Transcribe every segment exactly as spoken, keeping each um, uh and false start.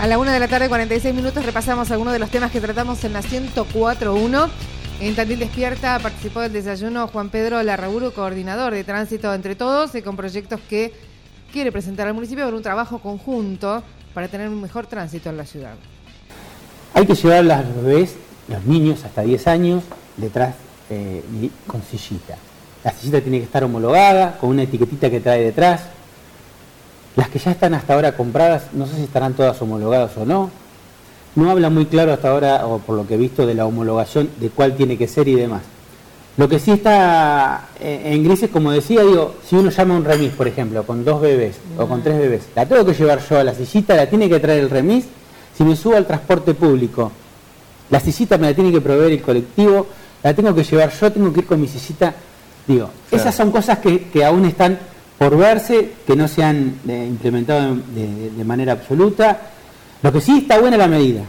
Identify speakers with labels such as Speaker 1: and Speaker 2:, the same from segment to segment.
Speaker 1: A la una de la tarde, cuarenta y seis minutos, repasamos algunos de los temas que tratamos en la ciento cuatro punto uno. En Tandil Despierta participó del desayuno Juan Pedro Larraburu, coordinador de Tránsito Entre Todos, y con proyectos que quiere presentar al municipio con un trabajo conjunto para tener un mejor tránsito en la ciudad.
Speaker 2: Hay que llevar a los bebés, los niños hasta diez años, detrás eh, con sillita. La sillita tiene que estar homologada, con una etiquetita que trae detrás. Las que ya están hasta ahora compradas, no sé si estarán todas homologadas o no. No habla muy claro hasta ahora, o por lo que he visto, de la homologación, de cuál tiene que ser y demás. Lo que sí está en grises, como decía, digo, si uno llama a un remis, por ejemplo, con dos bebés o con tres bebés, la tengo que llevar yo a la sillita, la tiene que traer el remis. Si me subo al transporte público, la sillita me la tiene que proveer el colectivo, la tengo que llevar yo, tengo que ir con mi sillita. Digo, claro. Esas son cosas que, que aún están por verse, que no se han eh, implementado de, de, de manera absoluta. Lo que sí está buena la medida.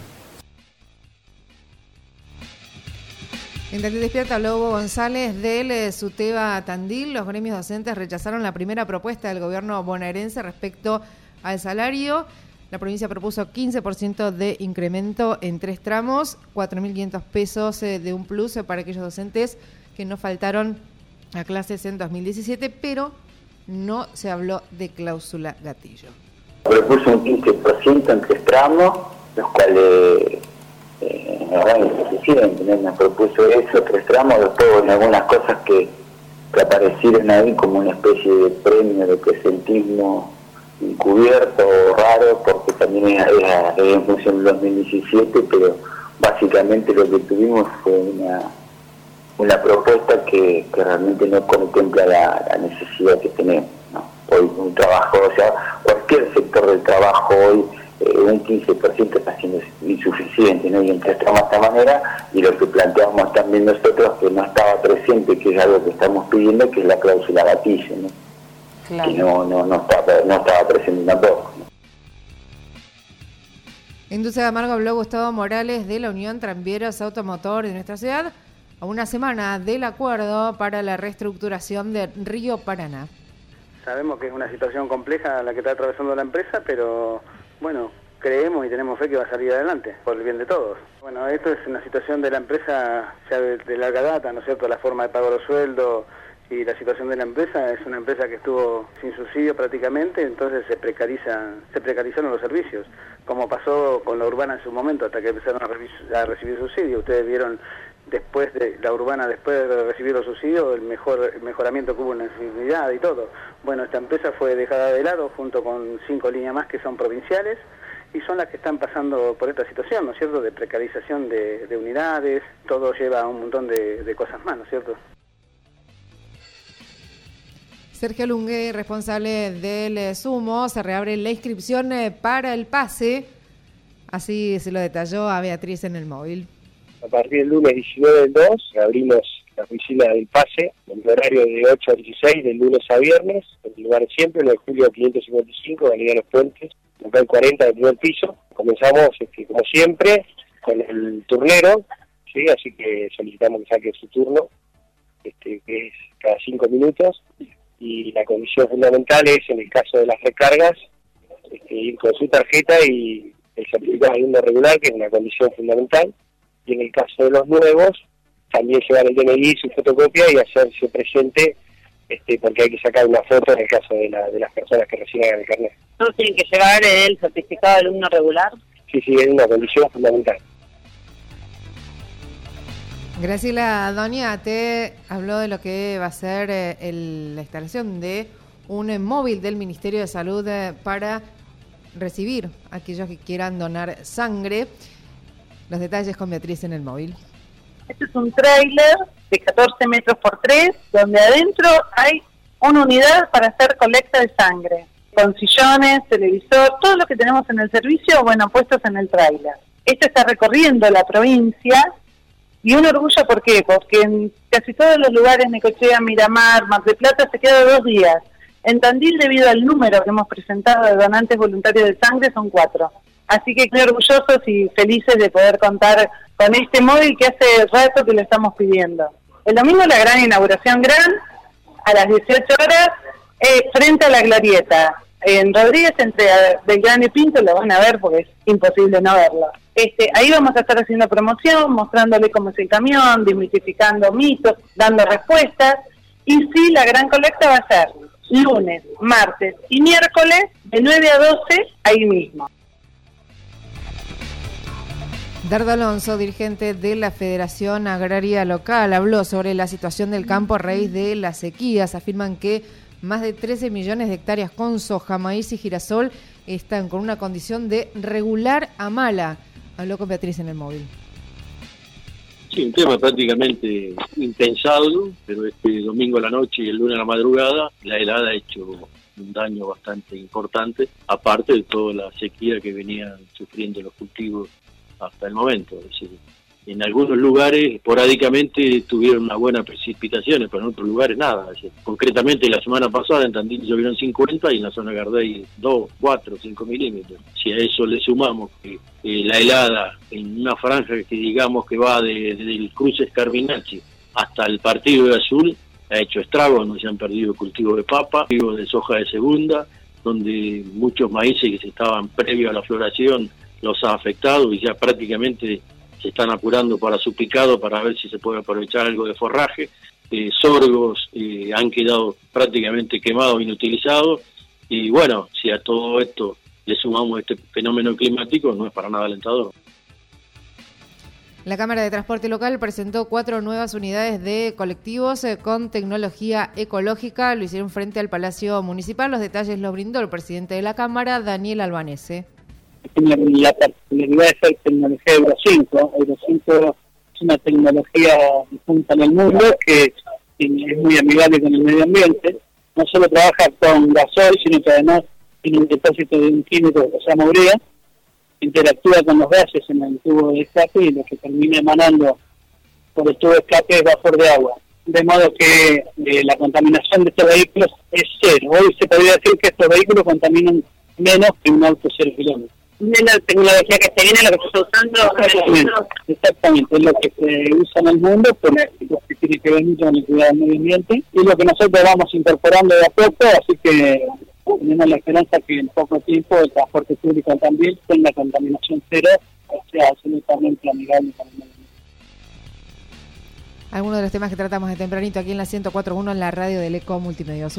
Speaker 1: En Tandil Despierta habló Hugo González del SUTEBA Tandil. Los gremios docentes rechazaron la primera propuesta del gobierno bonaerense respecto al salario. La provincia propuso quince por ciento de incremento en tres tramos, cuatro mil quinientos pesos de un plus para aquellos docentes que no faltaron a clases en dos mil diecisiete, pero no se habló de cláusula gatillo.
Speaker 3: Propuso un quince por ciento en tres tramos, los cuales eh, no eran insuficientes, ¿no? Me propuso eso, tres tramos, después en algunas cosas que, que aparecieron ahí como una especie de premio de presentismo encubierto o raro, porque también era, era, era en función del dos mil diecisiete, pero básicamente lo que tuvimos fue una una propuesta que, que realmente no contempla la, la necesidad que tenemos, ¿no? Hoy un trabajo, o sea, cualquier sector del trabajo hoy, eh, un quince por ciento está siendo insuficiente, ¿no? Y entre de esta manera, y lo que planteamos también nosotros, que no estaba presente, que es algo que estamos pidiendo, que es la cláusula gatillo, ¿no? Claro. Que no, no, no, estaba, no estaba presente tampoco, ¿no?
Speaker 1: En Dulce de Amargo habló Gustavo Morales de la Unión Tranvieros Automotor de nuestra ciudad, a una semana del acuerdo para la reestructuración de Río Paraná.
Speaker 4: Sabemos que es una situación compleja la que está atravesando la empresa, pero bueno, creemos y tenemos fe que va a salir adelante, por el bien de todos. Bueno, esto es una situación de la empresa ya de, de larga data, ¿no es cierto? La forma de pago de los sueldos y la situación de la empresa es una empresa que estuvo sin subsidio prácticamente, entonces se precariza, se precarizaron los servicios, como pasó con la urbana en su momento, hasta que empezaron a, revis- a recibir subsidio. Ustedes vieron después de la urbana, después de recibir los subsidios, el mejor el mejoramiento que hubo en la accesibilidad y todo. Bueno, esta empresa fue dejada de lado junto con cinco líneas más que son provinciales y son las que están pasando por esta situación, ¿no es cierto?, de precarización de, de unidades, todo lleva a un montón de, de cosas más, ¿no es cierto?
Speaker 1: Sergio Lungue, responsable del Sumo, se reabre la inscripción para el pase, así se lo detalló a Beatriz en el móvil.
Speaker 5: A partir del lunes diecinueve del dos, abrimos la oficina del pase, en el horario de ocho a dieciséis, de lunes a viernes, en el lugar de siempre, en el Julio quinientos cincuenta y cinco, Galería Los Puentes, local cuarenta del primer piso. Comenzamos, este, como siempre, con el turnero, ¿sí? Así que solicitamos que saque su turno, este, que es cada cinco minutos, y la condición fundamental es, en el caso de las recargas, este, ir con su tarjeta y el certificado de alumno regular, que es una condición fundamental. Y en el caso de los nuevos, también llevar el D N I, su fotocopia y hacerse presente, este, porque hay que sacar una foto en el caso de, la, de las personas que reciban el carnet.
Speaker 6: ¿Todos tienen que llevar el certificado de alumno regular?
Speaker 5: Sí, sí, es una condición fundamental.
Speaker 1: Graciela Doniate habló de lo que va a ser eh, el, la instalación de un eh, móvil del Ministerio de Salud eh, para recibir a aquellos que quieran donar sangre. Los detalles con Beatriz en el móvil.
Speaker 6: Este es un tráiler de catorce metros por tres, donde adentro hay una unidad para hacer colecta de sangre, con sillones, televisor, todo lo que tenemos en el servicio, bueno, puestos en el tráiler. Este está recorriendo la provincia, y un orgullo, ¿por qué? Porque en casi todos los lugares, Necochea, Miramar, Mar del Plata, se queda dos días. En Tandil, debido al número que hemos presentado de donantes voluntarios de sangre, son cuatro. Así que estoy orgullosos y felices de poder contar con este móvil que hace rato que lo estamos pidiendo. El domingo la gran inauguración gran, a las dieciocho horas, eh, frente a la Glorieta. en Rodríguez, entre Belgrano y Pinto, lo van a ver porque es imposible no verlo. Este, ahí vamos a estar haciendo promoción, mostrándole cómo es el camión, desmitificando mitos, dando respuestas. Y sí, la gran colecta va a ser lunes, martes y miércoles de nueve a doce ahí mismo.
Speaker 1: Dardo Alonso, dirigente de la Federación Agraria Local, habló sobre la situación del campo a raíz de las sequías. Afirman que más de trece millones de hectáreas con soja, maíz y girasol están con una condición de regular a mala. Habló con Beatriz en el móvil.
Speaker 7: Sí, un tema prácticamente impensado, pero este domingo a la noche y el lunes a la madrugada la helada ha hecho un daño bastante importante, aparte de toda la sequía que venían sufriendo los cultivos hasta el momento. Es decir, en algunos lugares esporádicamente tuvieron unas buenas precipitaciones, pero en otros lugares nada. Es decir, concretamente la semana pasada en Tandil llovieron cincuenta y en la zona Gardey dos, cuatro, cinco milímetros. Si a eso le sumamos que eh, la helada en una franja que digamos que va de, de, del cruce Escarbinachi hasta el partido de Azul, ha hecho estragos, donde se han perdido cultivos de papa, cultivos de soja de segunda, donde muchos maíces que se estaban previo a la floración los ha afectado y ya prácticamente se están apurando para su picado para ver si se puede aprovechar algo de forraje. Eh, sorgos eh, han quedado prácticamente quemados, inutilizados, y bueno, si a todo esto le sumamos este fenómeno climático, no es para nada alentador.
Speaker 1: La Cámara de Transporte Local presentó cuatro nuevas unidades de colectivos eh, con tecnología ecológica. Lo hicieron frente al Palacio Municipal. Los detalles los brindó el presidente de la Cámara, Daniel Albanese.
Speaker 8: La, la particularidad es ser tecnología Euro cinco. Euro cinco es una tecnología punta en el mundo que es muy amigable con el medio ambiente. No solo trabaja con gasoil, sino que además tiene un depósito de un químico que se llama urea, interactúa con los gases en el tubo de escape y lo que termina emanando por el tubo de escape es vapor de agua. De modo que eh, la contaminación de estos vehículos es cero. Hoy se podría decir que estos vehículos contaminan menos que un auto cero kilómetros.
Speaker 6: De la tecnología que se viene, lo que se está usando.
Speaker 8: Exactamente, exactamente, es lo que se usa en el mundo, porque tiene que ver mucho con el cuidado del medio ambiente, y lo que nosotros vamos incorporando de a poco, así que tenemos la esperanza que en poco tiempo el transporte público también tenga contaminación cero, o sea, absolutamente amigable con el medio ambiente.
Speaker 1: Algunos de los temas que tratamos de tempranito aquí en la ciento cuatro punto uno en la radio del Eco Multimedios.